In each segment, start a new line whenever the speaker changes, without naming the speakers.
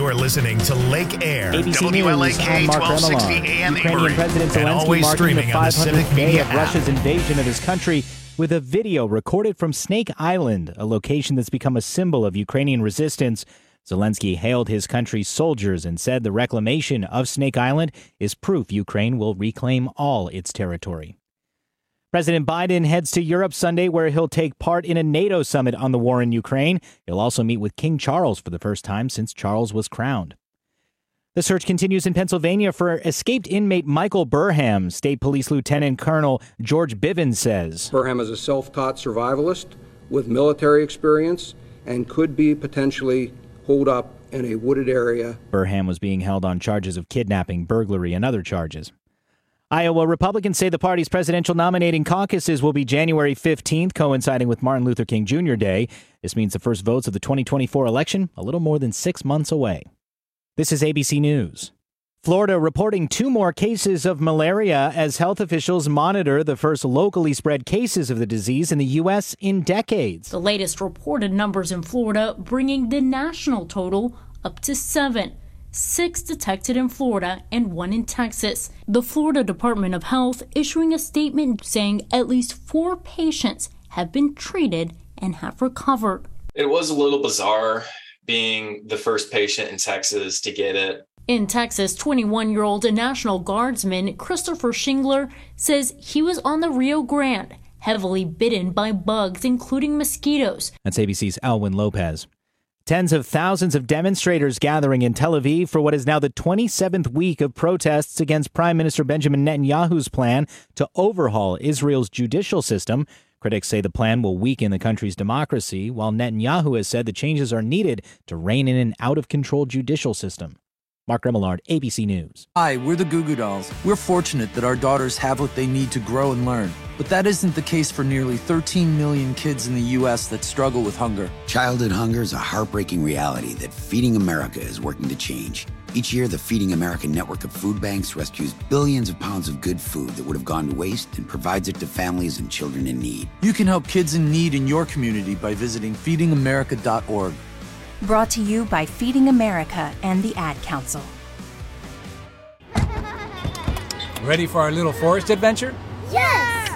You're listening to Lake Air,
ABC News,
WLAK
I'm Mark
1260
Remillard.
AM
Ukrainian President
and
Zelensky
always
marking the
streaming on the
500th
Civic
day
Media
of
app.
Russia's invasion of his country with a video recorded from Snake Island, a location that's become a symbol of Ukrainian resistance. Zelensky hailed his country's soldiers and said the reclamation of Snake Island is proof Ukraine will reclaim all its territory. President Biden heads to Europe Sunday, where he'll take part in a NATO summit on the war in Ukraine. He'll also meet with King Charles for the first time since Charles was crowned. The search continues in Pennsylvania for escaped inmate Michael Burham. State Police Lieutenant Colonel George Bivens says
Burham is a self-taught survivalist with military experience and could be potentially holed up in a wooded area.
Burham was being held on charges of kidnapping, burglary, and other charges. Iowa Republicans say the party's presidential nominating caucuses will be January 15th, coinciding with Martin Luther King Jr. Day. This means the first votes of the 2024 election a little more than 6 months away. This is ABC News. Florida reporting 2 more cases of malaria as health officials monitor the first locally spread cases of the disease in the U.S. in decades.
The latest reported numbers in Florida bringing the national total up to 7. 6 detected in Florida and 1 in Texas. The Florida Department of Health issuing a statement saying at least 4 patients have been treated and have recovered.
It was a little bizarre being the first patient in Texas to get it.
In Texas, 21-year-old National Guardsman Christopher Shingler says he was on the Rio Grande, heavily bitten by bugs, including mosquitoes.
That's ABC's Alwyn Lopez. Tens of thousands of demonstrators gathering in Tel Aviv for what is now the 27th week of protests against Prime Minister Benjamin Netanyahu's plan to overhaul Israel's judicial system. Critics say the plan will weaken the country's democracy, while Netanyahu has said the changes are needed to rein in an out-of-control judicial system. Mark Remillard, ABC News.
Hi, we're the Goo Goo Dolls. We're fortunate that our daughters have what they need to grow and learn. But that isn't the case for nearly 13 million kids in the U.S. that struggle with hunger.
Childhood hunger is a heartbreaking reality that Feeding America is working to change. Each year, the Feeding America network of food banks rescues billions of pounds of good food that would have gone to waste and provides it to families and children in need.
You can help kids in need in your community by visiting feedingamerica.org.
Brought to you by Feeding America and the Ad Council.
Ready for our little forest adventure?
Yes!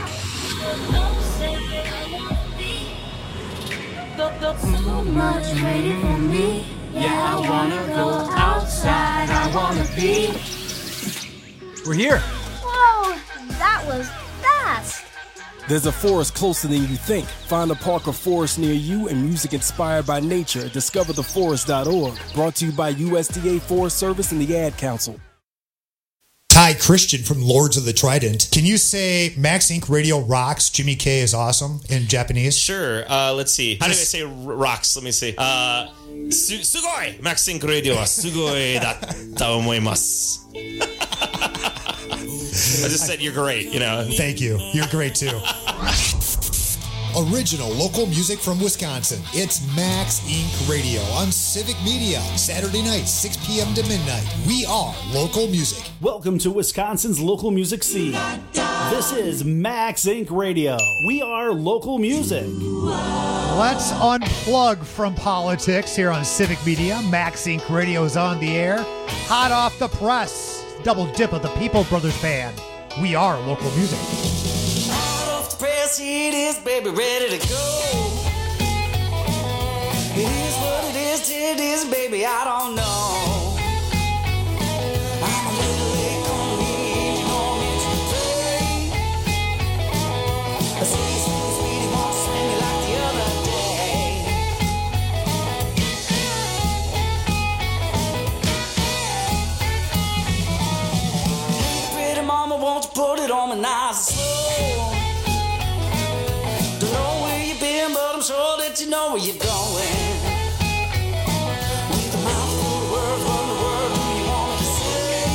So much waiting for me. Yeah, I wanna go outside. I wanna be.
We're here.
Whoa, that was fast.
There's a forest closer than you think. Find a park or forest near you and music inspired by nature at discovertheforest.org. Brought to you by USDA Forest Service and the Ad Council.
Ty Christian from Lords of the Trident. Can you say Max Inc. Radio rocks, Jimmy K is awesome in Japanese?
Sure. Let's see. How do I say rocks? Let me see. Sugoi! Max Inc. Radio wa sugoi datta omoimasu. I just said you're great, you know.
Thank you. You're great too. Original local music from Wisconsin. It's Max Inc. Radio on Civic Media. Saturday night, 6 p.m. to midnight. We are local music.
Welcome to Wisconsin's local music scene. This is Max Inc. Radio. We are local music.
Let's unplug from politics here on Civic Media. Max Inc. Radio is on the air. Hot off the press. Double dip of the People Brothers Band. We are local music.
Hot off the press, it is, baby, ready to go. It is what it is, baby, I don't know. I'm a little late on me, you know me to play. I see you sweetie, won't you swing me like the other day. Hey, pretty mama, won't you put it on me nice and slow? Don't know where you've been, but I'm sure that you know where you're going. With a mouth full of words, what the word do you want me to say?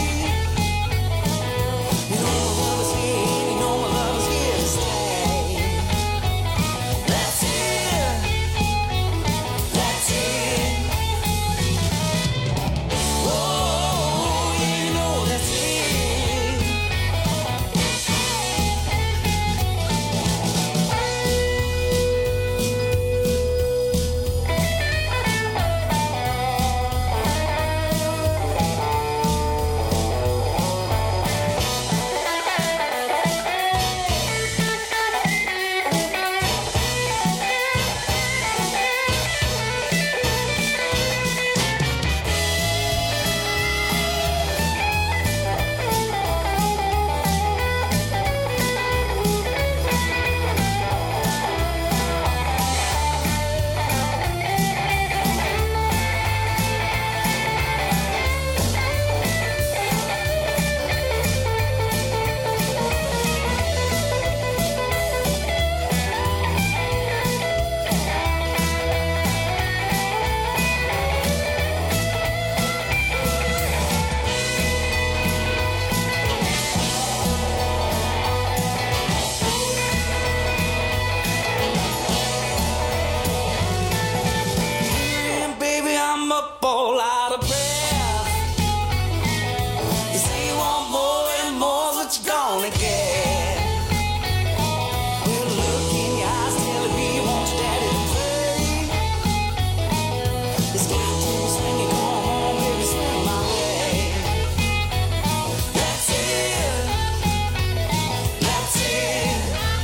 You know my love is here, and you know my love is here to stay. That's it. That's it. Oh, you know that's it. up all out of breath. You say you want more and more's what you're gonna get. Well, look in your eyes telling me you want your daddy to play. It's got to swing you, come on, baby, swing my way. That's it. That's it.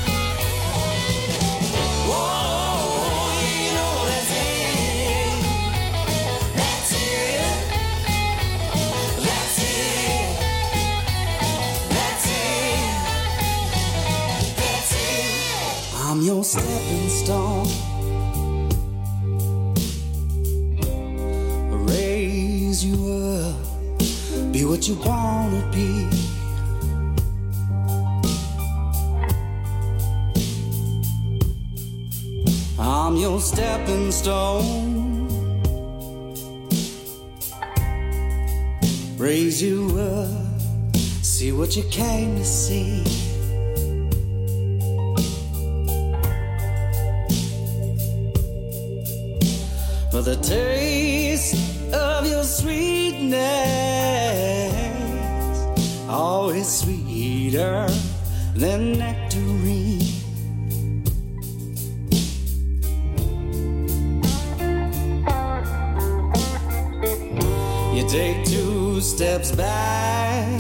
Whoa, you know that's it. That's it. That's it. That's it. That's it. I'm your stepping stone. Raise you up. Be what you wanna be. I'm your stepping stone. Raise you up. See what you came to see. For the taste of your sweetness, always sweeter than nectarine. You take 2 steps back,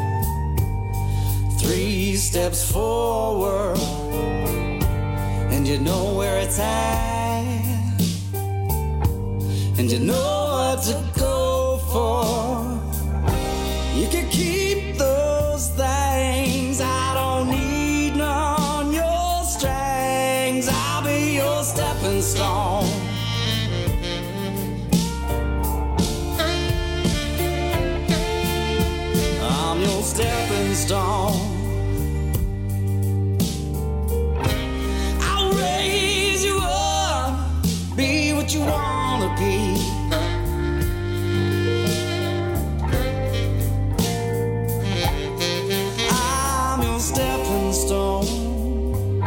3 steps forward, and you know where it's at, and you know what to go for. You can keep those things, I don't need none on your strings. I'll be your stepping stone. I'm your stepping stone. I'll raise you up, be what you wanna be. I'm your stepping stone.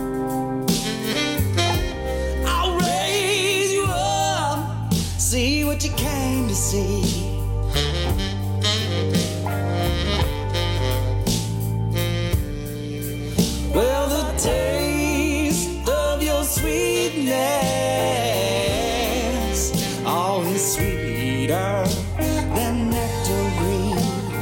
I'll raise you up, see what you came to see. Well, the taste of your sweetness, always sweeter than nectarine.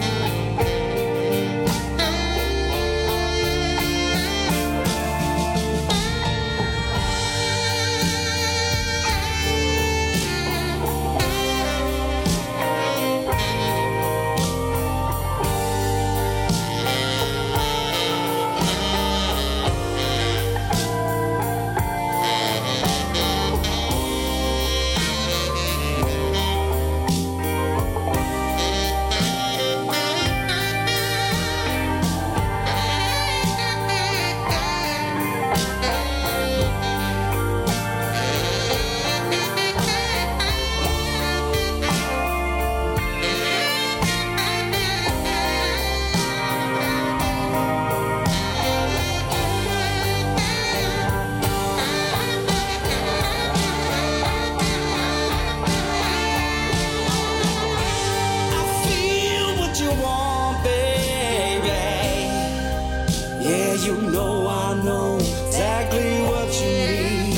I feel what you want, baby. Yeah, you know I know exactly what you need.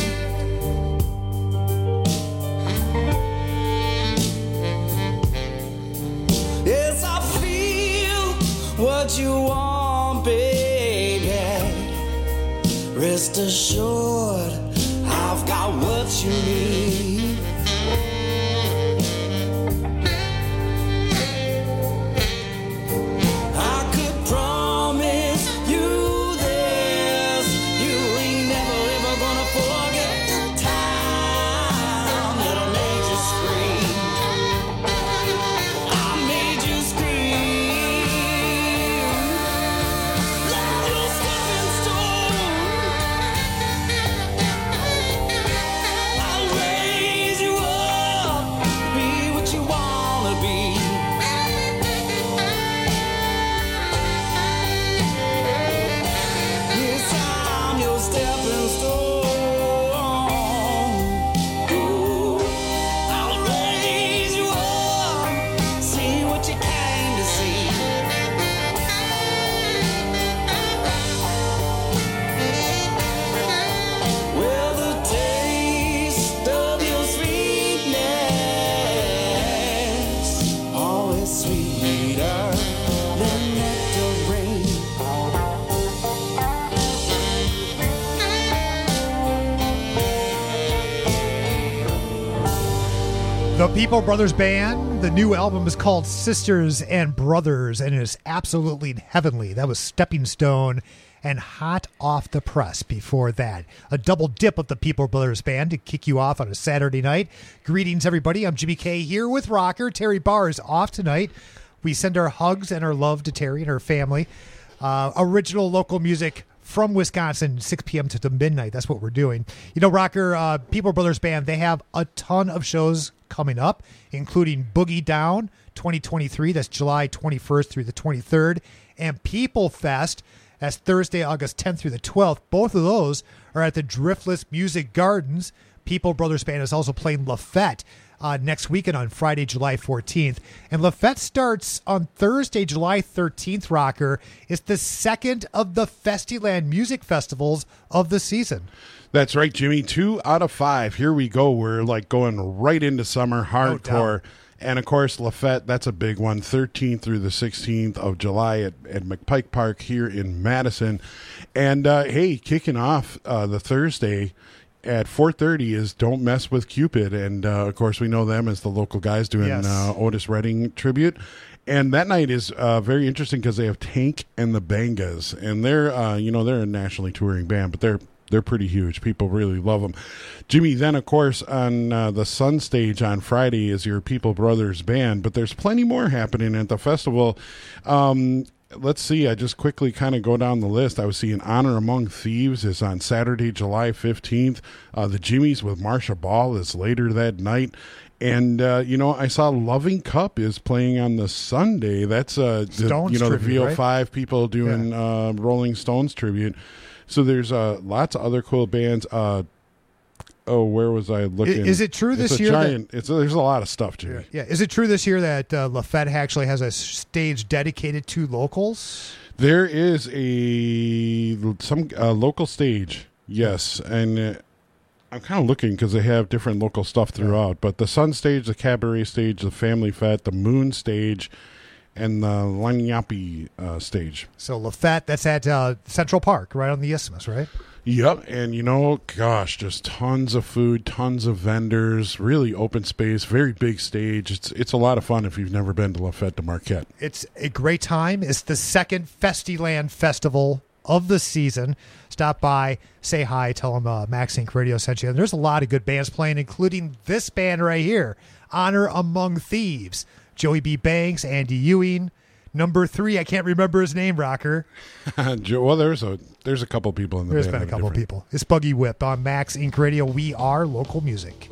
Yes, I feel what you want, baby. Rest assured, I've got what you need. I could promise you this, you ain't never ever gonna forget the time that I made you scream. I made you scream. Like your stepping stone.
The People Brothers Band. The new album is called Sisters and Brothers, and it is absolutely heavenly. That was Stepping Stone and Hot Off the Press before that. A double dip of the People Brothers Band to kick you off on a Saturday night. Greetings, everybody. I'm Jimmy K here with Rocker. Terry Barr is off tonight. We send our hugs and our love to Terry and her family. Original local music from Wisconsin, 6 p.m. to midnight. That's what we're doing. You know, Rocker, People Brothers Band, they have a ton of shows coming up, including Boogie Down 2023. That's July 21st through the 23rd. And People Fest, that's Thursday, August 10th through the 12th. Both of those are at the Driftless Music Gardens. People Brothers Band is also playing Lafette next weekend on Friday, July 14th. And Lafette starts on Thursday, July 13th, Rocker. It's the second of the Festiland music festivals of the season.
That's right, Jimmy. 2 out of 5. Here we go. We're like going right into summer hardcore. And of course, Lafette, that's a big one. 13th through the 16th of July at McPike Park here in Madison. And hey, kicking off the Thursday at 4:30 is Don't Mess with Cupid. And of course, we know them as the local guys doing Otis Redding tribute. And that night is very interesting because they have Tank and the Bangas. And they're, they're a nationally touring band, but they're pretty huge. People really love them. Jimmy, then, of course, on the Sun Stage on Friday is your People Brothers Band, but there's plenty more happening at the festival. Let's see. I just quickly kind of go down the list. I was seeing Honor Among Thieves is on Saturday, July 15th. The Jimmies with Marsha Ball is later that night. And, I saw Loving Cup is playing on the Sunday. That's, the VO5 right? People doing Rolling Stones tribute. So there's lots of other cool bands. Where was I looking?
Is it true this year?
There's a lot of stuff, Jimmy.
Yeah. Is it true this year that Lafette actually has a stage dedicated to locals?
There is some local stage, yes. And I'm kind of looking because they have different local stuff throughout. But the Sun Stage, the Cabaret Stage, the Family Fete, the Moon Stage, and the Lagniappe stage.
So Lafette, that's at Central Park, right on the Isthmus, right?
Yep, and just tons of food, tons of vendors, really open space, very big stage. It's a lot of fun if you've never been to Lafette de Marquette.
It's a great time. It's the second Festiland Festival of the season. Stop by, say hi, tell them Max Inc. Radio sent you. And there's a lot of good bands playing, including this band right here, Honor Among Thieves. Joey B. Banks, Andy Ewing. Number 3, I can't remember his name, Rocker.
Well, there's a couple people in the band.
There's been a couple people. It's Buggy Whip on Max Inc. Radio. We are local music.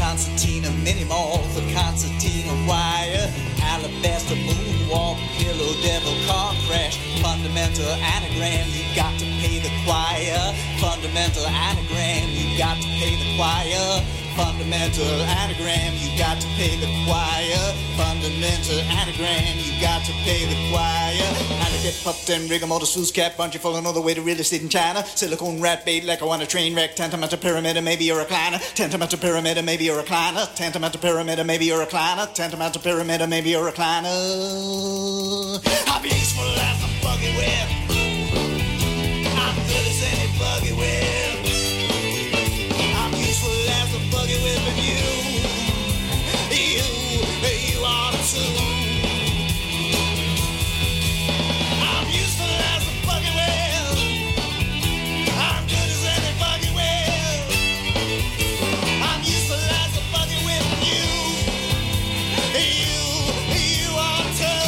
concertina, mini mall for concertina wire, alabaster moonwalk, pillow devil car crash, fundamental anagram, you got to pay the choir, fundamental anagram, you got to pay the choir, fundamental anagram, you got to pay the choir, fundamental anagram, you got to pay the choir. And I get puffed and rigmarole, swoosh cap, bungee falling all the way to real estate in China, silicone rat bait like I want a train wreck, tantamount to pyramid and maybe you're a recliner, tantamount to pyramid and maybe you're a recliner, tantamount to pyramid and maybe you're a recliner, tantamount to pyramid and maybe you're a recliner. I'll be useful as a buggy whip, I'm good as any buggy whip, I'm useful as a buggy whip and you are too. I'm useful as a buggy whip, I'm good as any buggy whip, I'm useful as a buggy whip and you are too.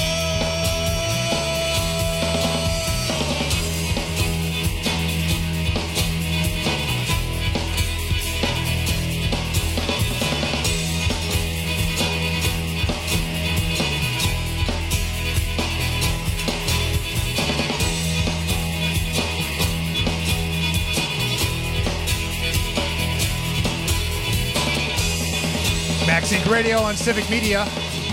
Max Inc. Radio on Civic Media.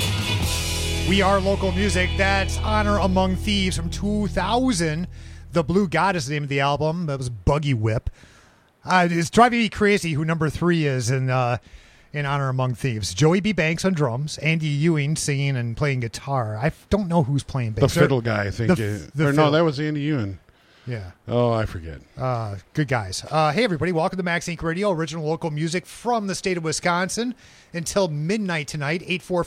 We are local music. That's Honor Among Thieves from 2000. The Blue Goddess is the name of the album. That was Buggy Whip. It's driving me crazy who number 3 is in Honor Among Thieves. Joey B. Banks on drums. Andy Ewing singing and playing guitar. I don't know who's playing bass.
The fiddle guy, I think. No, that was Andy Ewing.
Yeah.
Oh, I forget.
Good guys. Hey, everybody. Welcome to Max Inc. Radio, original local music from the state of Wisconsin. Until midnight tonight,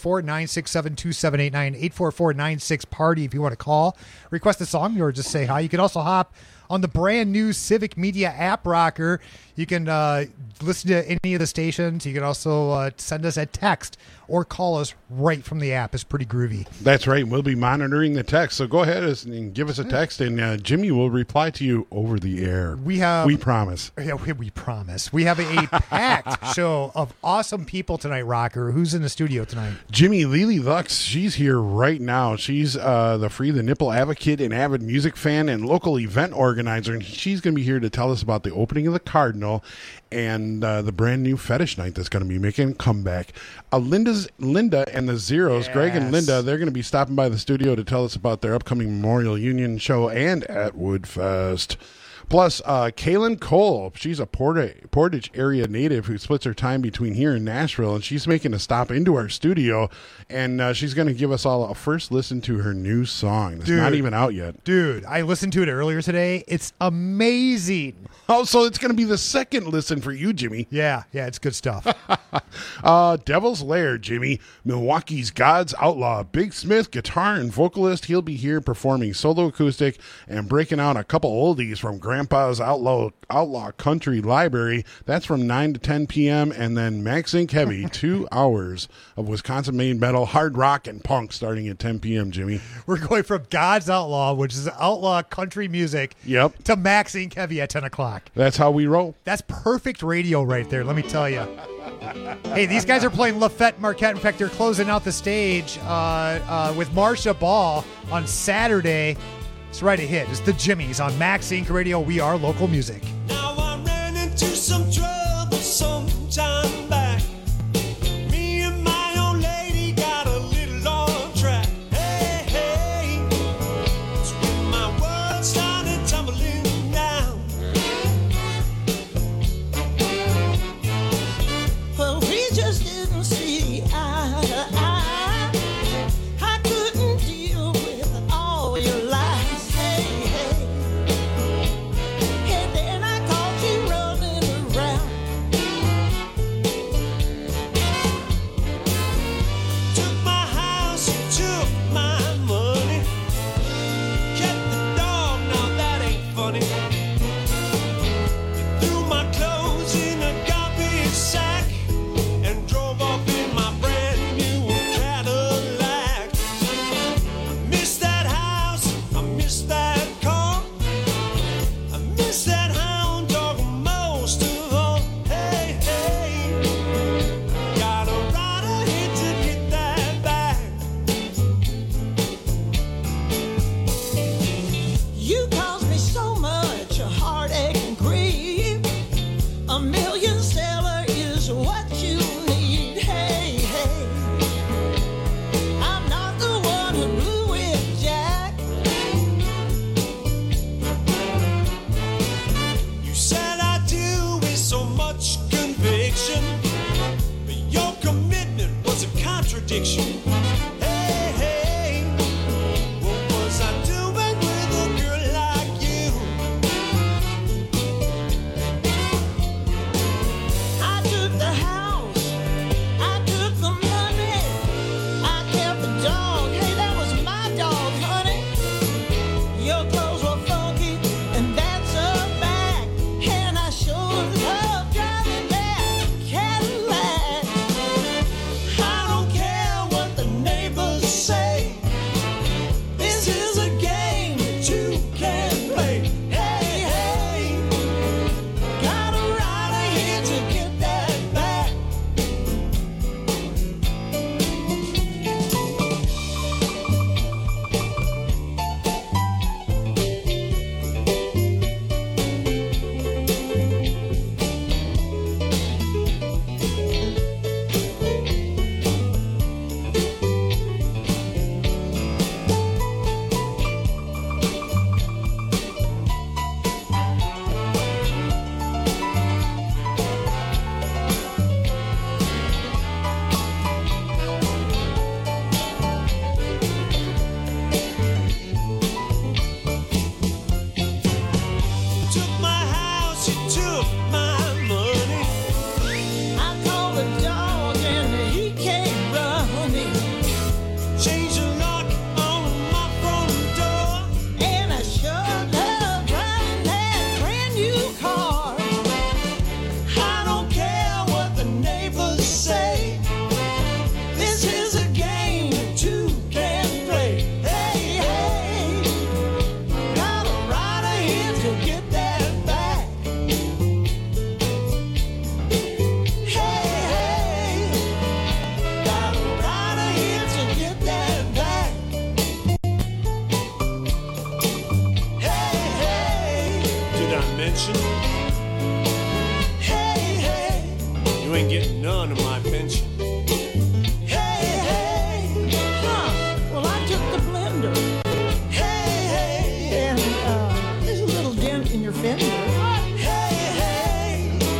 844-967-2789, 844-96-PARTY if you want to call. Request a song or just say hi. You can also hop on the brand new Civic Media app rocker. You can listen to any of the stations. You can also send us a text or call us right from the app. It's pretty groovy.
That's right. We'll be monitoring the text. So go ahead and give us a text, and Jimmy will reply to you over the air. We promise.
Yeah, we promise. We have a packed show of awesome people tonight, Rocker. Who's in the studio tonight?
Jimmy Lily Lux. She's here right now. She's the Free the Nipple advocate and avid music fan and local event organizer. And she's going to be here to tell us about the opening of the Cardinal and the brand new Fetish Night that's going to be making a comeback. Linda and the Zeros, yes. Greg and Linda, they're going to be stopping by the studio to tell us about their upcoming Memorial Union show and at Woodfest. Plus, Kaylin Cole, she's a Portage area native who splits her time between here and Nashville, and she's making a stop into our studio, and she's going to give us all a first listen to her new song. It's not even out yet.
Dude, I listened to it earlier today. It's amazing.
Oh, so it's going to be the second listen for you, Jimmy.
Yeah, it's good stuff.
Devil's Lair, Jimmy, Milwaukee's God's Outlaw, Big Smith, guitar and vocalist. He'll be here performing solo acoustic and breaking out a couple oldies from Grandpa's Outlaw Country Library. That's from 9 to 10 p.m. And then Max Inc. Heavy, 2 hours of Wisconsin-made metal, hard rock, and punk starting at 10 p.m., Jimmy.
We're going from God's Outlaw, which is outlaw country music, to Max Inc. Heavy at 10 o'clock.
That's how we roll.
That's perfect radio right there, let me tell you. Hey, these guys are playing Lafette Marquette. In fact, they're closing out the stage with Marsha Ball on Saturday. It's right ahead. It's the Jimmies on Max Inc. Radio. We are local music.
Now I ran into some trouble some time back. Me and my old lady got a little on track. Hey, hey, it's when my world started tumbling down. Well, we just didn't see eye to eye. I couldn't deal with all your lies. Hey, hey, and then I addiction. Hey, hey, what was I doing with a girl like you? I took the house, I took the money, I kept the dog. Hey, that was my dog, honey. Your clothes were funky, and that's a fact. And I sure love driving that Cadillac. I don't care what the neighbors say. This is a game that you can play. Hey, hey, got a rider here to get that back. Took my house, you took my money. I called the dog and he came running. Changed the lock on my front door, and I sure love driving that brand new car. I don't care what the neighbors say. This is a game that you can play. Hey, hey, got a rider here to get that back. Hey, hey, got a rider here to get that back. Hey, hey, did I mention? Hey, hey, you ain't getting none of my pension. Hey, hey, huh? Well, I took the blender. Hey, hey, and there's a little dent in your fender. Hey, hey,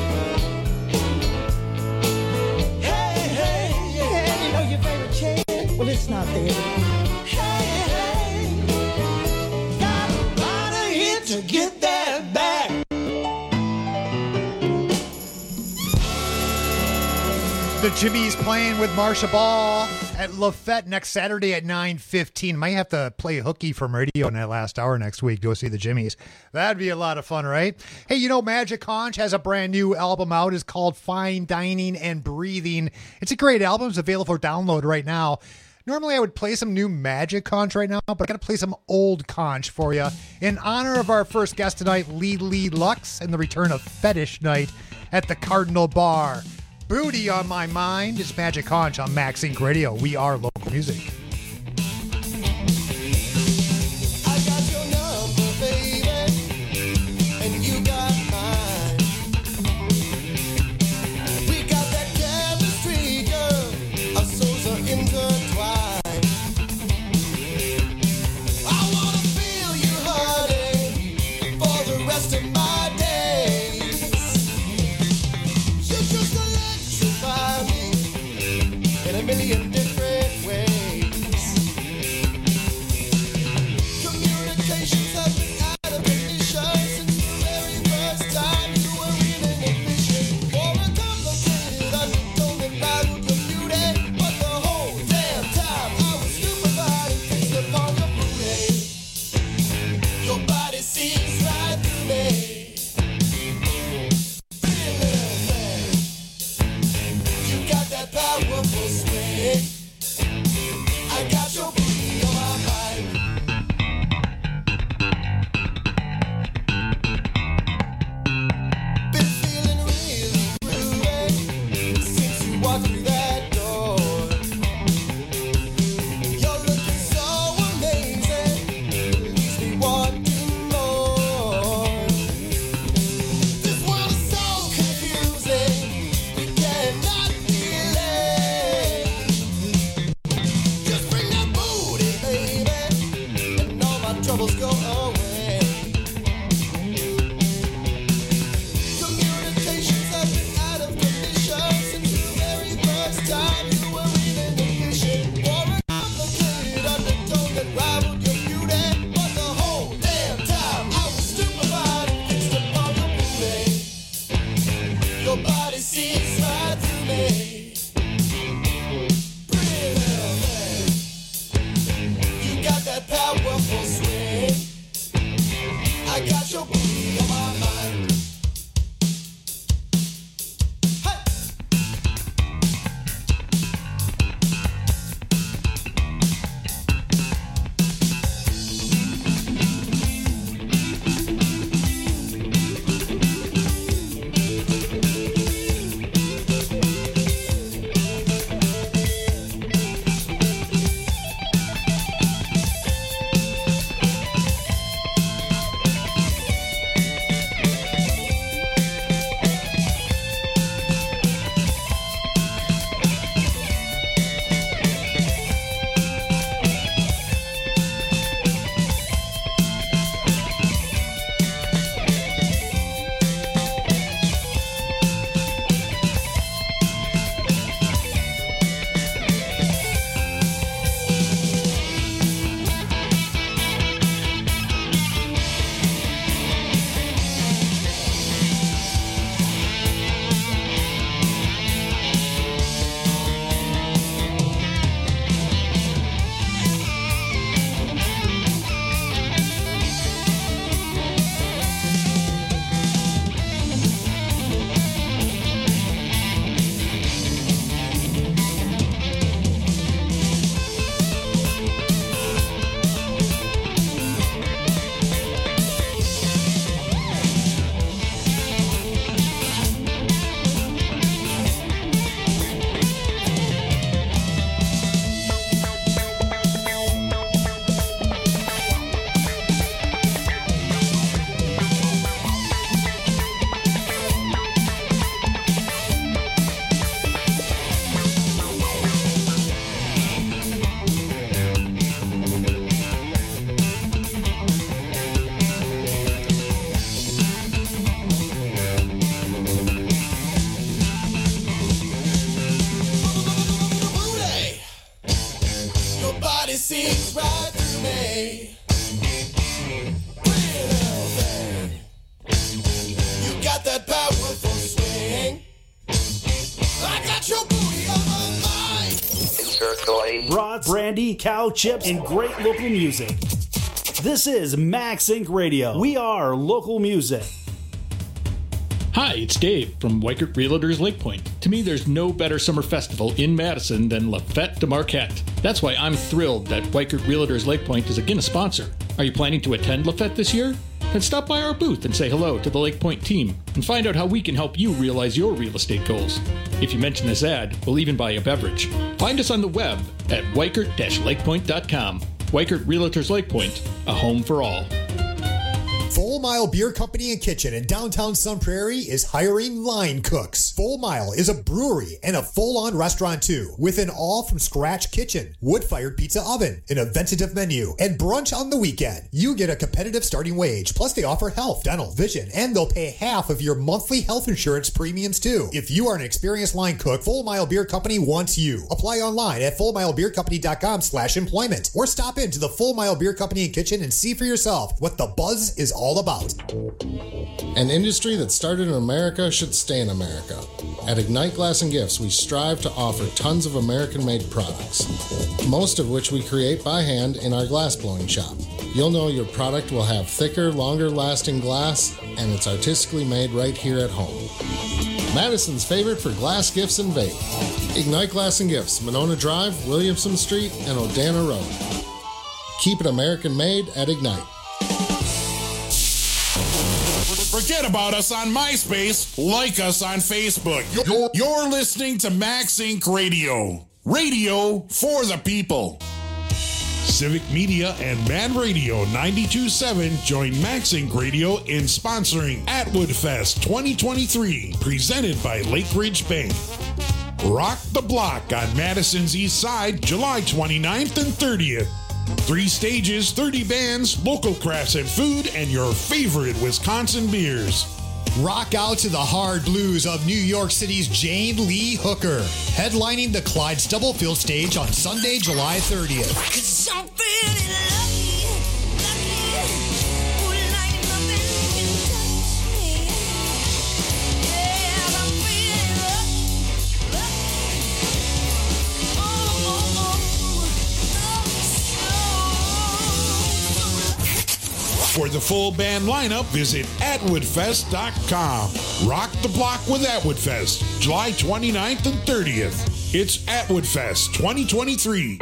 hey, hey, yeah. And you know your favorite chair? Well, it's not there. Hey, hey, got a rider here to get that back.
The Jimmies playing with Marsha Ball at Lafette next Saturday at 9:15. Might have to play hooky from radio in that last hour next week. Go see the Jimmies. That'd be a lot of fun, right? Hey, you know, Magic Conch has a brand new album out. It's called Fine Dining and Breathing. It's a great album. It's available for download right now. Normally I would play some new Magic Conch right now, but I got to play some old Conch for you in honor of our first guest tonight, Lee Lux, and the return of Fetish Night at the Cardinal Bar. Booty on my mind. It's Magic Conch on Max Inc. Radio. We are local music.
I got your number, baby, and you got mine. We got that chemistry, girl. Our souls are intertwined. I wanna feel you, honey, for the rest of my days. You just electrify me in a million different ways. Communications have been out of condition since the very first time you were in an ignition. For a complicated, untold valued your beauty, but the whole damn time I was stupefied and fixed upon your booty. Your body seems right through me. You got that powerful swing. I got your booty on my mind. Been feeling really groovy since you walked through that door. You're looking so amazing, leaves me wanting more. This world is so confusing, we cannot delay. sees right through me. Pretty little thing. You got that powerful swing. I got your booty on my mind.
Brats, brandy, cow chips, and great local music. This is Max Inc. Radio. We are local music.
Hi, it's Dave from Weikert Realtors Lake Point. To me, there's no better summer festival in Madison than La Fête de Marquette. That's why I'm thrilled that Weikert Realtors Lake Point is again a sponsor. Are you planning to attend La Fête this year? Then stop by our booth and say hello to the Lake Point team and find out how we can help you realize your real estate goals. If you mention this ad, we'll even buy a beverage. Find us on the web at weikert-lakepoint.com. Weikert Realtors Lake Point, a home for all.
Full Mile Beer Company and Kitchen in downtown Sun Prairie is hiring line cooks. Full Mile is a brewery and a full-on restaurant too, with an all-from-scratch kitchen, wood-fired pizza oven, an eventative menu, and brunch on the weekend. You get a competitive starting wage, plus they offer health, dental, vision, and they'll pay half of your monthly health insurance premiums too. If you are an experienced line cook, Full Mile Beer Company wants you. Apply online at fullmilebeercompany.com/employment or stop into the Full Mile Beer Company and Kitchen and see for yourself what the buzz is all about.
An industry that started in America should stay in America. At Ignite Glass and Gifts, we strive to offer tons of American-made products, most of which we create by hand in our glass blowing shop. You'll know your product will have thicker, longer-lasting glass, and it's artistically made right here at home. Madison's favorite for glass gifts and vape. Ignite Glass and Gifts, Monona Drive, Williamson Street, and Odana Road. Keep it American-made at Ignite.
Forget about us on MySpace. Like us on Facebook. You're listening to Max Inc. Radio. Radio for the people. Civic Media and Man Radio 92.7 join Max Inc. Radio in sponsoring Atwood Fest 2023, presented by Lake Ridge Bank. Rock the Block on Madison's East Side, July 29th and 30th. 3 stages, 30 bands, local crafts and food, and your favorite Wisconsin beers.
Rock out to the hard blues of New York City's Jane Lee Hooker, headlining the Clyde Stubblefield stage on Sunday, July 30th.
For the full band lineup, visit atwoodfest.com. Rock the block with Atwood Fest, July 29th and 30th. It's Atwood Fest 2023.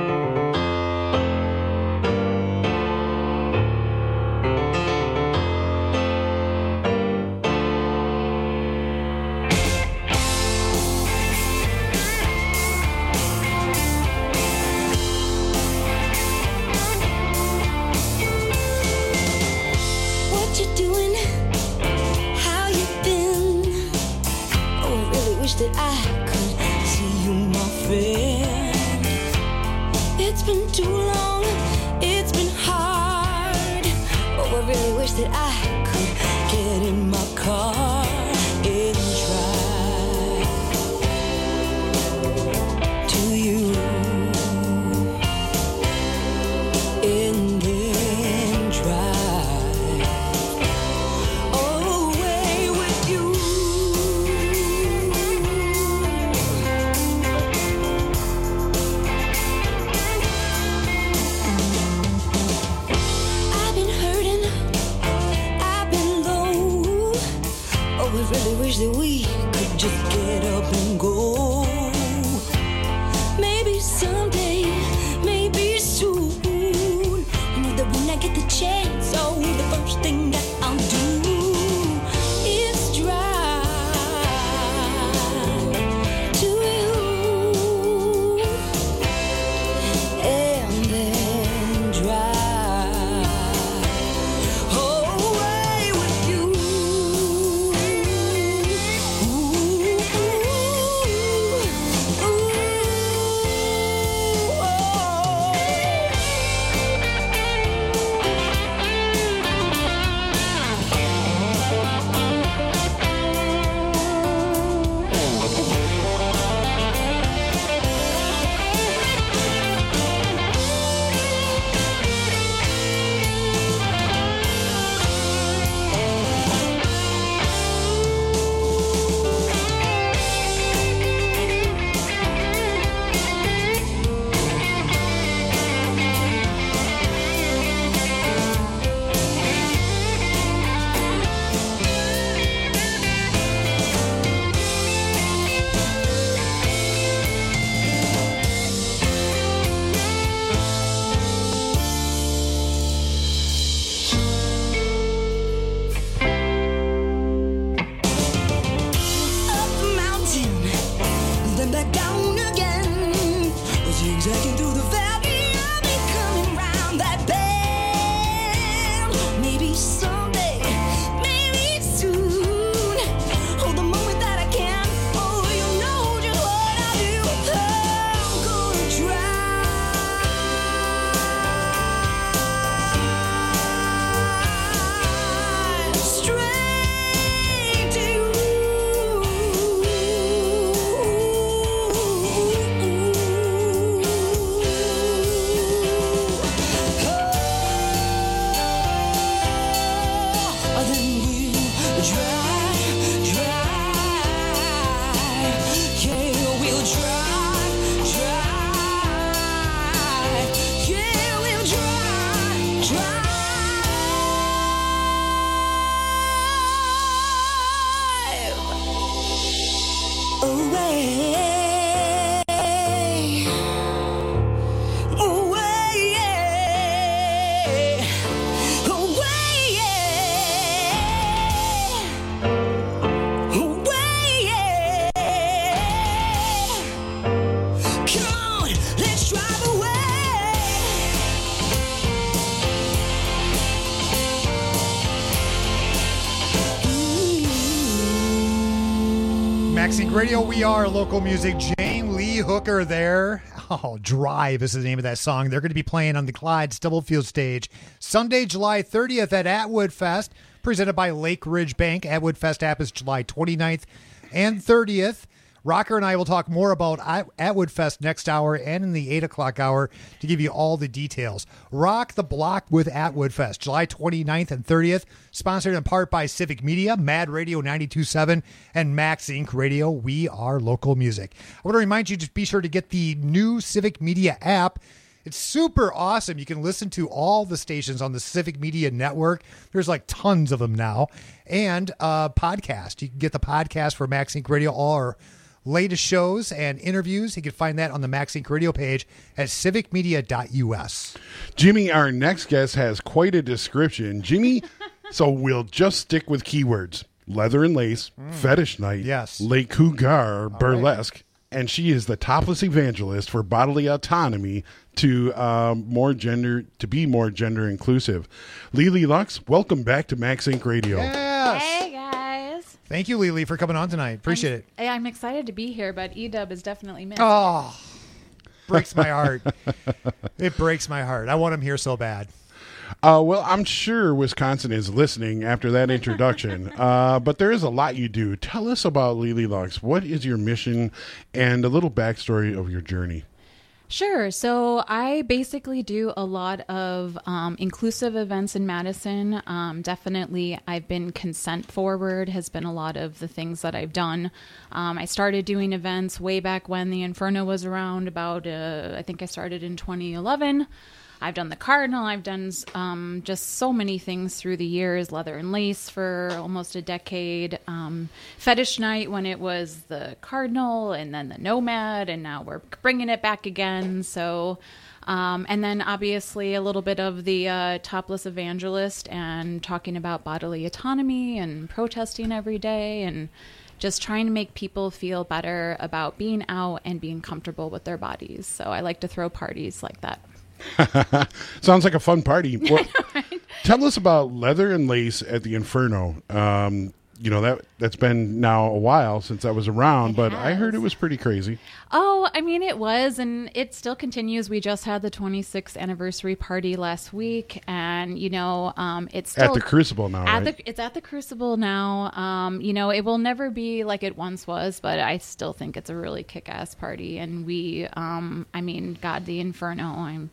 That I could see you, my friend. It's been too long, it's been hard. Oh, I really wish that I could get in my car and drive to you, and then drive away with you.
Max Inc. Radio, we are local music. Jane Lee Hooker there. Oh, Drive is the name of that song. They're going to be playing on the Clyde Stubblefield stage Sunday, July 30th at Atwood Fest, presented by Lake Ridge Bank. Atwood Fest happens July 29th and 30th. Rocker and I will talk more about Atwood Fest next hour and in the 8 o'clock hour to give you all the details. Rock the Block with Atwood Fest, July 29th and 30th, sponsored in part by Civic Media, Mad Radio 92.7, and Max Inc. Radio. We are local music. I want to remind you to be sure to get the new Civic Media app. It's super awesome. You can listen to all the stations on the Civic Media Network. There's like tons of them now. And podcast. You can get the podcast for Max Inc. Radio, all our latest shows and interviews. You can find that on the Max Inc. Radio page at civicmedia.us.
Jimmy, our next guest, has quite a description. Jimmy, so we'll just stick with keywords. Leather and lace, fetish night,
yes,
Lake Cougar, burlesque, and she is the topless evangelist for bodily autonomy to be more gender inclusive. Lily Lux, welcome back to Max Inc. Radio.
Yes.
Hey, guys.
Thank you, Lily, for coming on tonight. Appreciate it.
I'm excited to be here, but EDub is definitely missed.
Oh, breaks my heart. It breaks my heart. I want him here so bad.
Well, I'm sure Wisconsin is listening after that introduction, but there is a lot you do. Tell us about Lily Lux. What is your mission and a little backstory of your journey?
Sure. So I basically do a lot of inclusive events in Madison. Definitely, I've been consent forward has been a lot of the things that I've done. I started doing events way back when the Inferno was around about, I think I started in 2011. I've done the Cardinal. I've done just so many things through the years. Leather and Lace for almost a decade. Fetish Night when it was the Cardinal, and then the Nomad, and now we're bringing it back again. So, and then obviously a little bit of the Topless Evangelist and talking about bodily autonomy and protesting every day and just trying to make people feel better about being out and being comfortable with their bodies. So I like to throw parties like that.
Sounds like a fun party. Well, right. Tell us about Leather and Lace at the Inferno. That's been now a while since I was around, but I heard it was pretty crazy.
Oh, I mean, it was, and it still continues. We just had the 26th anniversary party last week, and it's still
at the Crucible now.
It's at the Crucible now. It will never be like it once was, but I still think it's a really kick-ass party. And we, the Inferno.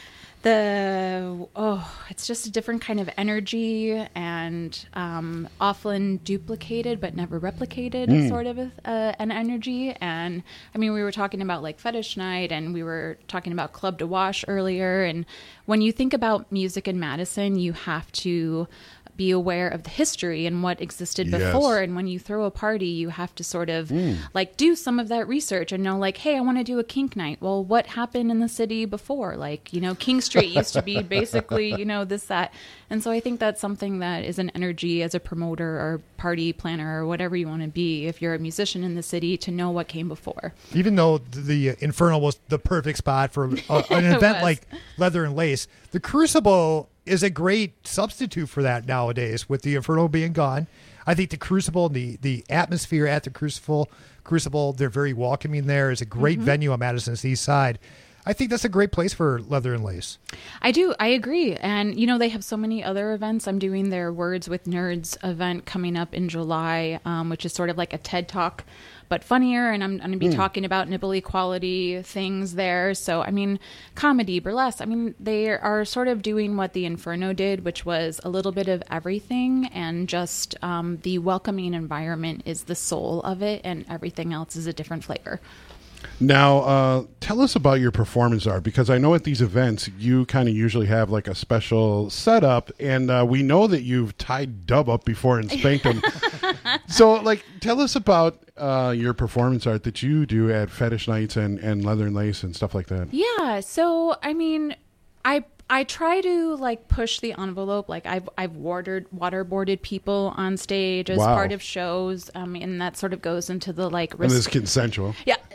It's just a different kind of energy and often duplicated but never replicated sort of an energy. And we were talking about like Fetish Night, and we were talking about Club de Wash earlier. And when you think about music in Madison, you have to be aware of the history and what existed before. Yes. And when you throw a party, you have to sort of do some of that research and know hey, I want to do a kink night. Well, what happened in the city before? King Street used to be basically, this, that. And so I think that's something that is an energy as a promoter or party planner or whatever you want to be, if you're a musician in the city, to know what came before.
Even though the Inferno was the perfect spot for an event like Leather and Lace, the Crucible is a great substitute for that nowadays, with the Inferno being gone. I think the Crucible, the atmosphere at the Crucible, they're very welcoming there. It's a great venue on Madison's East Side. I think that's a great place for Leather and Lace.
I do. I agree. And, they have so many other events. I'm doing their Words with Nerds event coming up in July, which is sort of like a TED Talk, but funnier. And I'm going to be talking about nipple equality things there. So, comedy, burlesque. They are sort of doing what the Inferno did, which was a little bit of everything. And just the welcoming environment is the soul of it. And everything else is a different flavor.
Now, tell us about your performance art, because I know at these events you kind of usually have like a special setup, and we know that you've tied Dub up before and spanked him. So, tell us about your performance art that you do at Fetish Nights and Leather and Lace and stuff like that.
Yeah, so I try to push the envelope. I've waterboarded people on stage as part of shows, and that sort of goes into the risk.
And it's consensual.
Yeah,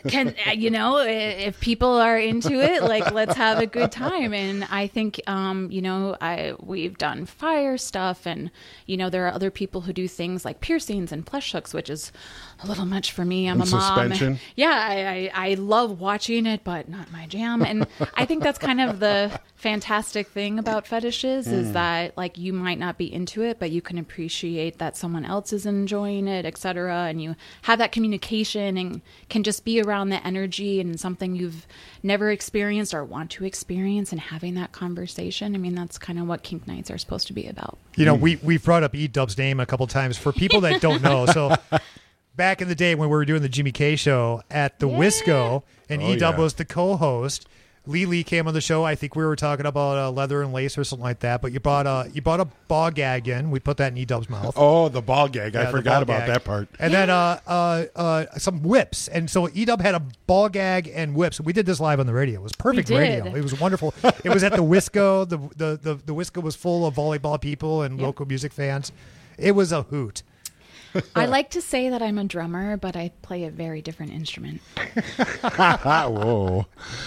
if people are into it, like, let's have a good time. And I think, we've done fire stuff, and, there are other people who do things like piercings and plush hooks, which is a little much for me. I'm a mom.
Suspension.
Yeah, I love watching it, but not my jam. And I think that's kind of the fantastic thing about fetishes is that, like, you might not be into it, but you can appreciate that someone else is enjoying it, etc. And you have that communication and can just be around the energy and something you've never experienced or want to experience, and having that conversation. I mean, that's kind of what kink nights are supposed to be about.
We've brought up E-Dub's name a couple times for people that don't know. So back in the day when we were doing the Jimmy K show at the Wisco, and E-Dub was the co-host, Lily came on the show. I think we were talking about leather and lace or something like that. But you brought a ball gag in. We put that in E-Dub's mouth.
Oh, the ball gag! I forgot about that part.
And then some whips. And so E-Dub had a ball gag and whips. We did this live on the radio. It was perfect radio. It was wonderful. It was at the Wisco. The Wisco was full of volleyball people and local music fans. It was a hoot.
I like to say that I'm a drummer, but I play a very different instrument.
Whoa.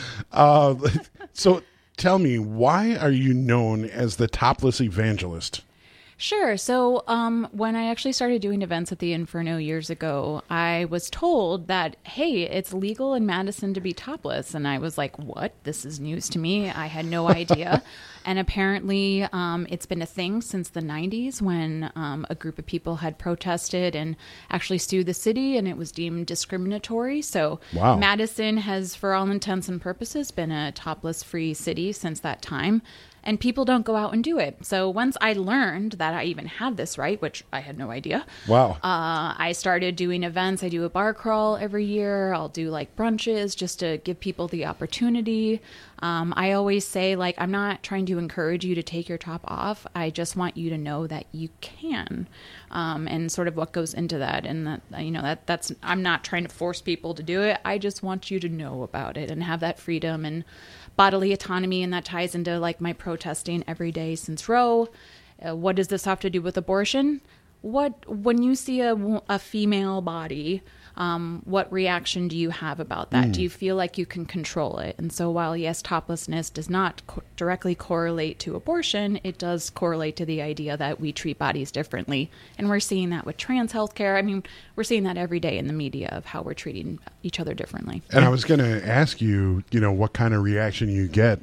So tell me, why are you known as the topless evangelist?
Sure. So when I actually started doing events at the Inferno years ago, I was told that, hey, it's legal in Madison to be topless. And I was like, what? This is news to me. I had no idea. And apparently it's been a thing since the 90s when a group of people had protested and actually sued the city, and it was deemed discriminatory. So Madison has, for all intents and purposes, been a topless-free city since that time. And people don't go out and do it. So once I learned that I even had this right, which I had no idea.
Wow.
I started doing events. I do a bar crawl every year. I'll do like brunches just to give people the opportunity. I always say, like, I'm not trying to encourage you to take your top off. I just want you to know that you can, and sort of what goes into that. And that, that's, I'm not trying to force people to do it. I just want you to know about it and have that freedom and bodily autonomy, and that ties into like my protesting every day since Roe. What does this have to do with abortion? When you see a female body, what reaction do you have about that? Do you feel like you can control it? And so while, yes, toplessness does not directly correlate to abortion, it does correlate to the idea that we treat bodies differently. And we're seeing that with trans healthcare. I mean, we're seeing that every day in the media of how we're treating each other differently.
And I was going to ask you, what kind of reaction you get.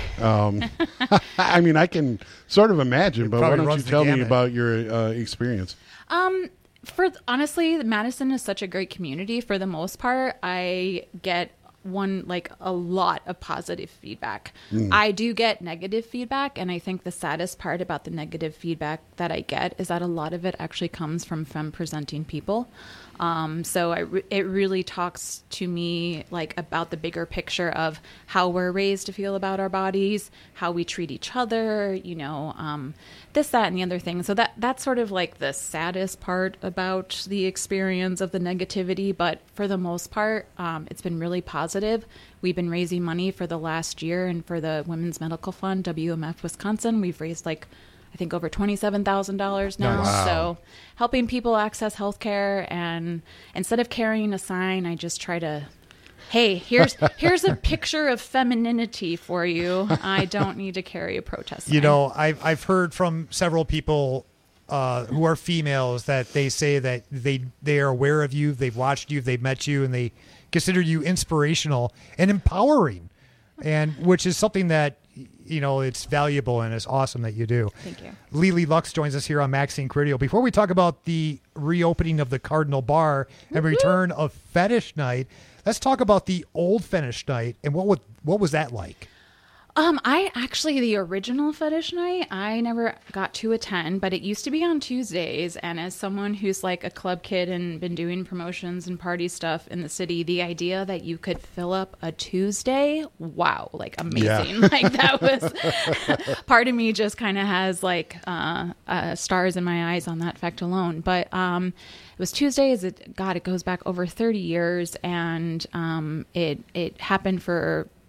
I mean, I can sort of imagine, but why don't you tell me about your experience?
Honestly, Madison is such a great community. For the most part, I get a lot of positive feedback. I do get negative feedback, and I think the saddest part about the negative feedback that I get is that a lot of it actually comes from femme-presenting people. It really talks to me like about the bigger picture of how we're raised to feel about our bodies, how we treat each other, this, that, and the other thing. So that's sort of like the saddest part about the experience of the negativity. But for the most part, it's been really positive. We've been raising money for the last year, and for the Women's Medical Fund, WMF Wisconsin, we've raised I think over $27,000 now. Wow. So helping people access healthcare, and instead of carrying a sign, I just try to, hey, here's a picture of femininity for you. I don't need to carry a protest sign.
I've heard from several people who are females that they say that they are aware of you, they've watched you, they've met you, and they consider you inspirational and empowering, and which is something that it's valuable and it's awesome that you do.
Thank you.
Lily Lux joins us here on MaxInc Radio. Before we talk about the reopening of the Cardinal Bar and return of Fetish Night, let's talk about the old Fetish Night and what was that like?
The original Fetish Night, I never got to attend, but it used to be on Tuesdays. And as someone who's like a club kid and been doing promotions and party stuff in the city, the idea that you could fill up a Tuesday, wow, like amazing. Yeah. Like that was, part of me just kind of has like stars in my eyes on that fact alone. But it was Tuesdays. It goes back over 30 years, and it happened for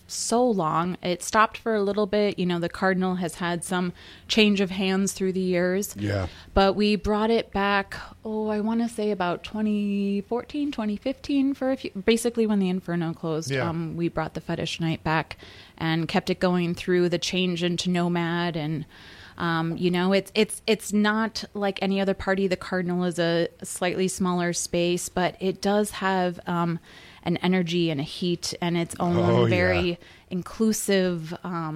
so long. It stopped for a little bit. The Cardinal has had some change of hands through the years.
Yeah.
But we brought it back, I want to say about 2014, 2015 for basically when the Inferno closed.
Yeah.
We brought the Fetish Night back and kept it going through the change into Nomad. And, it's not like any other party. The Cardinal is a slightly smaller space, but it does have an energy and a heat and its own very inclusive,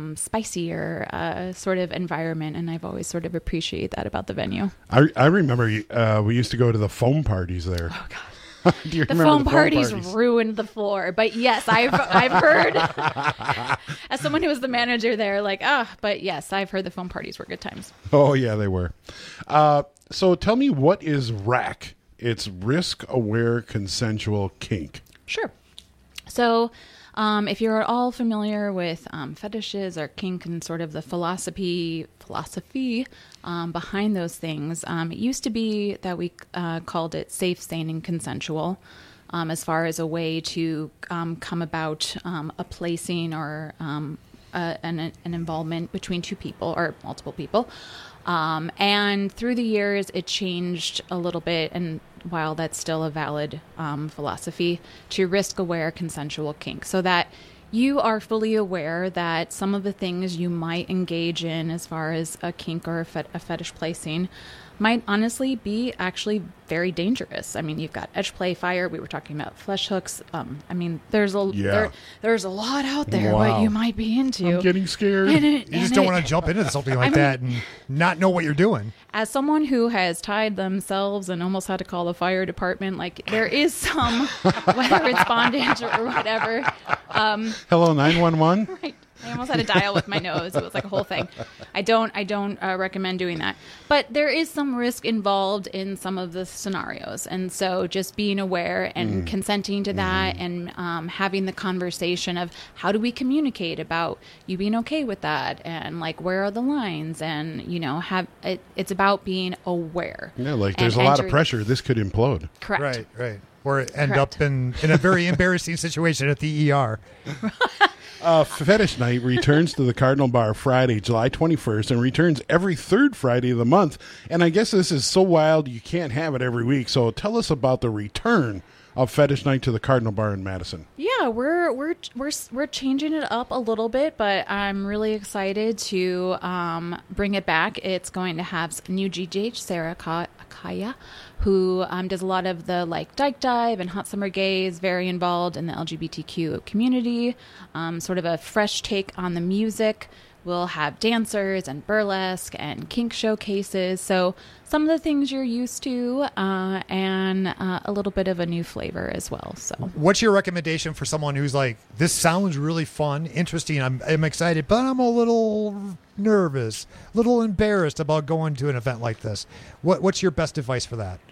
spicier sort of environment. And I've always sort of appreciated that about the venue.
I remember we used to go to the foam parties there.
Oh, God.
Do you
The
remember
foam parties ruined the floor. But yes, I've heard, as someone who was the manager there, but yes, I've heard the foam parties were good times.
Oh, yeah, they were. So tell me, what is RAC? It's risk-aware consensual kink.
Sure. So if you're at all familiar with fetishes or kink and sort of the philosophy behind those things, it used to be that we called it safe, sane, and consensual as far as a way to come about a placing or an involvement between two people or multiple people. And through the years, it changed a little bit, and while that's still a valid philosophy, to risk-aware consensual kink, so that you are fully aware that some of the things you might engage in as far as a kink or a fetish placing might honestly be actually very dangerous. I mean, you've got edge play, fire. We were talking about flesh hooks. There's a lot out there what you might be into.
I'm getting scared.
You just don't want to jump into something like that and not know what you're doing.
As someone who has tied themselves and almost had to call the fire department, there is some, whether it's bondage or whatever.
Hello, 911.
Right. I almost had to dial with my nose. It was like a whole thing. I don't recommend doing that. But there is some risk involved in some of the scenarios. And so just being aware and consenting to that and having the conversation of how do we communicate about you being okay with that and where are the lines and, it's about being aware.
Yeah, there's a lot of pressure. This could implode.
Correct.
Right. Or end up in a very embarrassing situation at the ER.
Fetish Night returns to the Cardinal Bar Friday, July 21st, and returns every third Friday of the month. And I guess this is so wild you can't have it every week. So tell us about the return of Fetish Night to the Cardinal Bar in Madison.
Yeah, we're changing it up a little bit, but I'm really excited to bring it back. It's going to have new GJ, Sarah Akaya, who does a lot of the Dyke Dive and Hot Summer Gaze, very involved in the LGBTQ community, sort of a fresh take on the music. We'll have dancers and burlesque and kink showcases. So some of the things you're used to and a little bit of a new flavor as well. So
what's your recommendation for someone who's this sounds really fun, interesting, I'm excited, but I'm a little nervous, a little embarrassed about going to an event like this? What's your best advice for that?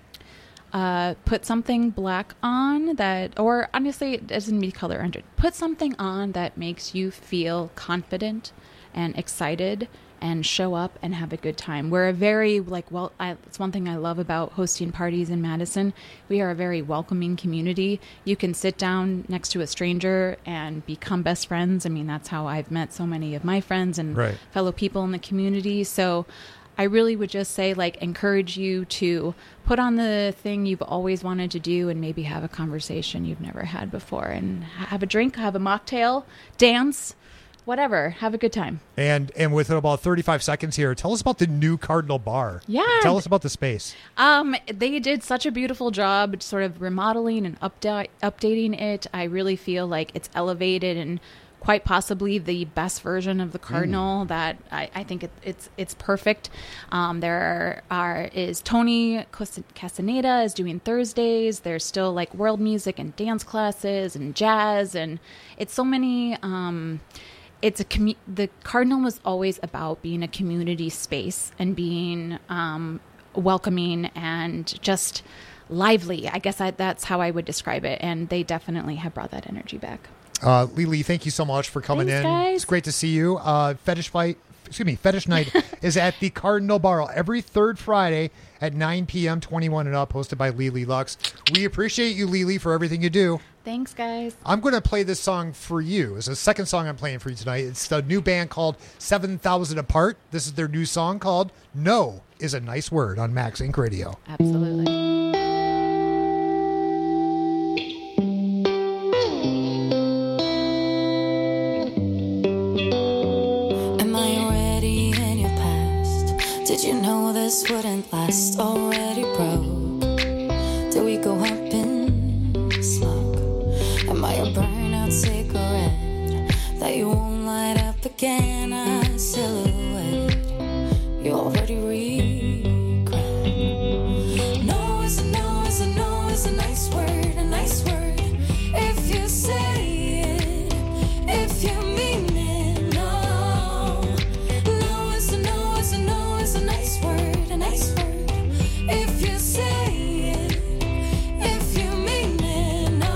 Put something black on or honestly, it doesn't be color rendered. Put something on that makes you feel confident and excited and show up and have a good time. We're a very it's one thing I love about hosting parties in Madison. We are a very welcoming community. You can sit down next to a stranger and become best friends. I mean, that's how I've met so many of my friends and fellow people in the community. So I really would just say encourage you to put on the thing you've always wanted to do and maybe have a conversation you've never had before and have a drink, have a mocktail, dance, whatever, have a good time.
And with about 35 seconds here, tell us about the new Cardinal Bar.
Yeah.
Tell us about the space.
They did such a beautiful job sort of remodeling and updating it. I really feel like it's elevated and quite possibly the best version of the Cardinal that I think it's perfect. There is Tony Castaneda is doing Thursdays. There's still world music and dance classes and jazz, and it's so many the Cardinal was always about being a community space and being welcoming and just lively. I guess that's how I would describe it, and they definitely have brought that energy back.
Lily, thank you so much for coming in.
Guys.
It's great to see you. Fetish Night is at the Cardinal Bar every third Friday at 9 p.m., 21 and up, hosted by Lily Lux. We appreciate you, Lily, for everything you do.
Thanks, guys.
I'm going to play this song for you. It's the second song I'm playing for you tonight. It's the new band called 7,000 Apart. This is their new song called No is a Nice Word on Max Inc. Radio.
Absolutely.
Am I already in your past? Did you know this wouldn't last? Already broke? Did we go up in smoke? Am I a burnout cigarette that you won't light up again? A silhouette you already regret. No is a no is a no is a nice word, a nice word. If you say it, if you mean it, no. No is a no is a no is a nice word, a nice word. If you say it, if you mean it, no.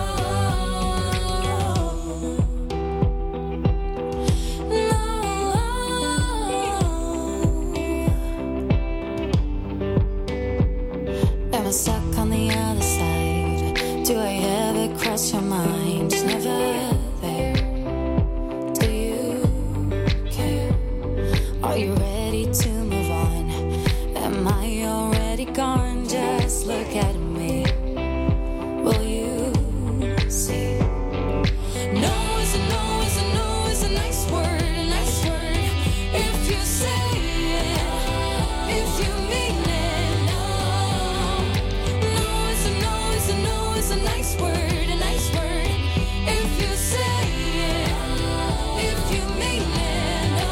Am I stuck on the other side? Do I ever cross your mind? Just never there. Do you care? Are you ready to move on? Am I already gone? Just look at me. Will you see? No is a no is a no is a nice word, a nice word. If you say it, if you mean it, no. No is a no is a no is a nice word, a nice word. If you say it, if you mean it, no.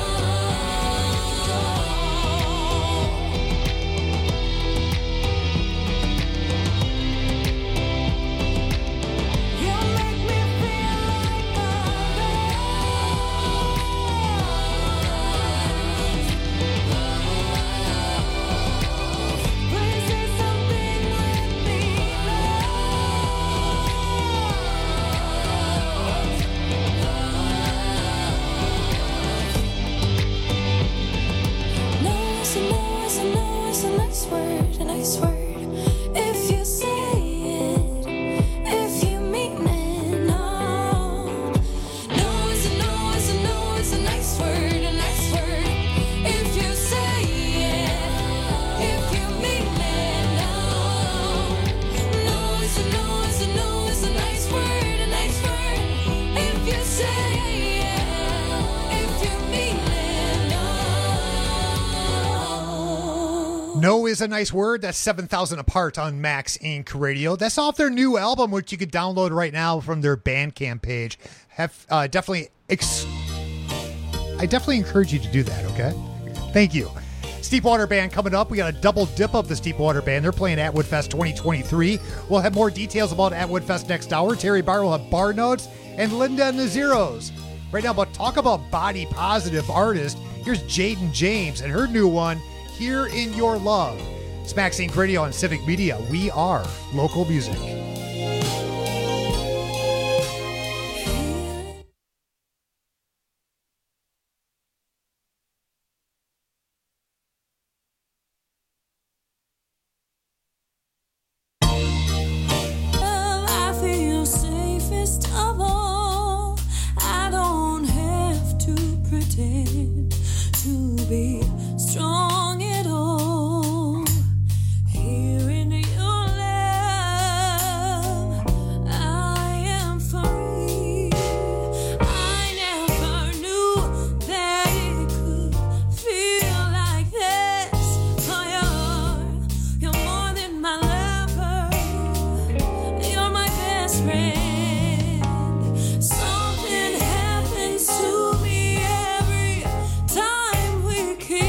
You make me feel like please say something, let me No is a no is a no is a nice word, a nice word. If you say it, if you mean it, no. No is a no is a no is a nice word, a nice word. If you say it, if you mean it, no. No is a no is a no is a nice word, a nice word. If you say it, if you mean it, no.
No is a nice word. That's 7,000 Apart on Max Inc. Radio. That's off their new album, which you can download right now from their Bandcamp page. I definitely encourage you to do that, okay? Thank you. Steepwater Band coming up. We got a double dip of the Steepwater Band. They're playing at Woodfest 2023. We'll have more details about at Woodfest next hour. Terry Barr will have bar notes, and Linda and the Zeros. Right now, but talk about body positive artist. Here's Jaden James and her new one, Here in Your Love. It's Max Inc. Radio on Civic Media. We are local music.
I feel safest of all. I don't have to pretend to be strong at all. Here in your love, I am free. I never knew that it could feel like this. Oh, you're more than my lover. You're my best friend. Something happens to me every time we kiss.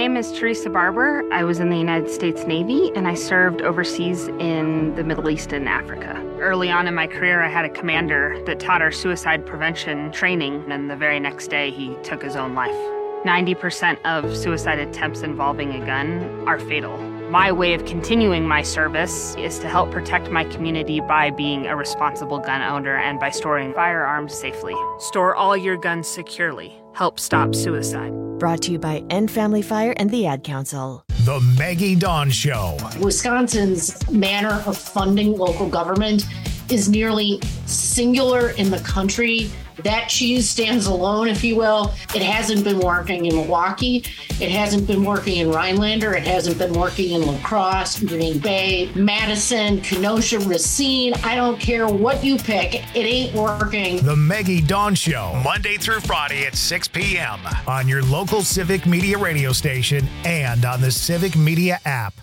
name is Teresa Barber. I was in the United States Navy, and I served overseas in the Middle East and Africa. Early on in my career, I had a commander that taught our suicide prevention training, and the very next day, he took his own life. 90% of suicide attempts involving a gun are fatal. My way of continuing my service is to help protect my community by being a responsible gun owner and by storing firearms safely. Store all your guns securely. Help stop suicide.
Brought to you by End Family Fire and the Ad Council.
The Maggie Dawn Show.
Wisconsin's manner of funding local government is nearly singular in the country. That cheese stands alone, if you will. It hasn't been working in Milwaukee. It hasn't been working in Rhinelander. It hasn't been working in La Crosse, Green Bay, Madison, Kenosha, Racine. I don't care what you pick. It ain't working.
The Maggie Dawn Show, Monday through Friday at 6 p.m. on your local Civic Media radio station and on the Civic Media app.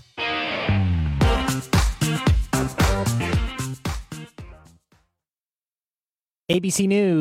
ABC News.